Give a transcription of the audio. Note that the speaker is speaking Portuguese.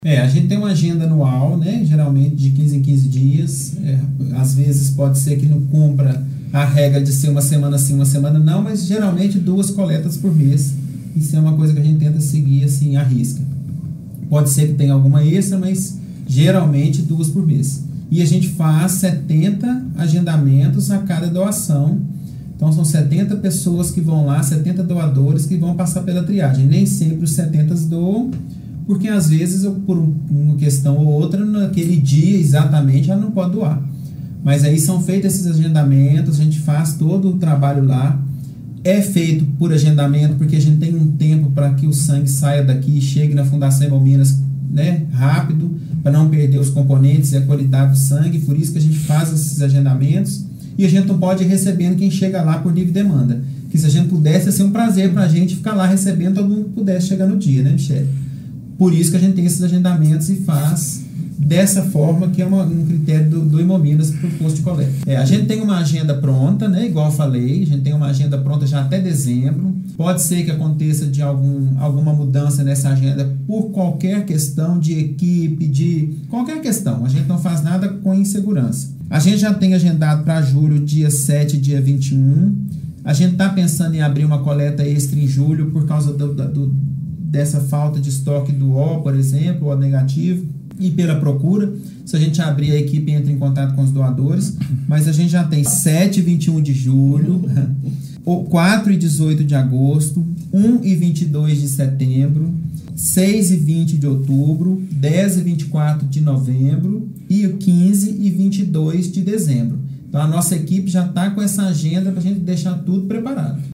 A gente tem uma agenda anual, né? Geralmente de 15 em 15 dias. Às vezes pode ser que não cumpra a regra de ser uma semana sim, uma semana não, mas geralmente 2 coletas por mês. Isso é uma coisa que a gente tenta seguir assim à risca. Pode ser que tenha alguma extra, mas geralmente 2 por mês. E a gente faz 70 agendamentos a cada doação. Então são 70 pessoas que vão lá, 70 doadores que vão passar pela triagem. Nem sempre os 70 doam, porque às vezes, por uma questão ou outra, naquele dia exatamente ela não pode doar. Mas aí são feitos esses agendamentos, a gente faz todo o trabalho lá. É feito por agendamento, porque a gente tem um tempo para que o sangue saia daqui e chegue na Fundação Hemominas, né, rápido, para não perder os componentes e a qualidade do sangue. Por isso que a gente faz esses agendamentos. E a gente não pode ir recebendo quem chega lá por livre demanda. Que se a gente pudesse, ia ser um prazer para a gente ficar lá recebendo, todo mundo pudesse chegar no dia, né, Michele? Por isso que a gente tem esses agendamentos e faz dessa forma, que é um critério do Hemominas para o posto de coleta. A gente tem uma agenda pronta, né, igual eu falei, a gente tem uma agenda pronta já até dezembro. Pode ser que aconteça de alguma mudança nessa agenda por qualquer questão de equipe, de qualquer questão. A gente não faz nada com insegurança. A gente já tem agendado para julho, dia 7 e dia 21. A gente está pensando em abrir uma coleta extra em julho por causa dessa falta de estoque do O, por exemplo, O negativo, e pela procura. Se a gente abrir, a equipe entra em contato com os doadores. Mas a gente já tem 7 e 21 de julho, 4 e 18 de agosto, 1 e 22 de setembro, 6 e 20 de outubro, 10 e 24 de novembro e 15 e 22 de dezembro. Então a nossa equipe já está com essa agenda para a gente deixar tudo preparado.